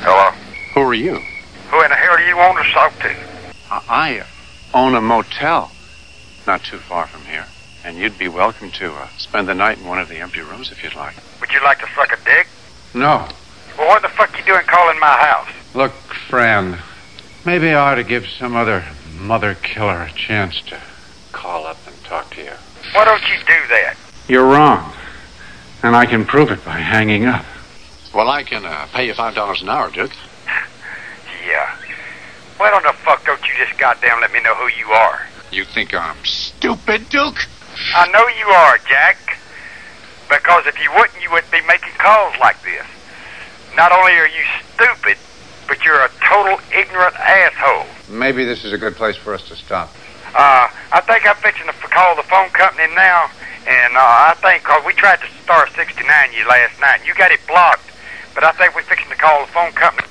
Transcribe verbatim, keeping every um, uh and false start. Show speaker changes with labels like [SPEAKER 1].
[SPEAKER 1] Hello?
[SPEAKER 2] Who are you?
[SPEAKER 1] Who in the hell do you want to talk to?
[SPEAKER 2] I own a motel not too far from here, and you'd be welcome to uh, spend the night in one of the empty rooms if you'd like.
[SPEAKER 1] Would you like to suck a dick?
[SPEAKER 2] No.
[SPEAKER 1] Well, what the fuck you doing calling my house?
[SPEAKER 2] Look, friend, maybe I ought to give some other mother killer a chance to call up and talk to you.
[SPEAKER 1] Why don't you do that?
[SPEAKER 2] You're wrong, and I can prove it by hanging up. Well, I can uh, pay you five dollars an hour, Duke.
[SPEAKER 1] Yeah. Why don't the fuck don't you just goddamn let me know who you are?
[SPEAKER 2] You think I'm stupid, Duke?
[SPEAKER 1] I know you are, Jack. Because if you wouldn't, you wouldn't be making calls like this. Not only are you stupid, but you're a total ignorant asshole.
[SPEAKER 2] Maybe this is a good place for us to stop.
[SPEAKER 1] Uh, I think I'm fixing to call the phone company now, and uh, I think, cause we tried to star sixty-nine you last night, and you got it blocked, but I think we're fixing to call the phone company.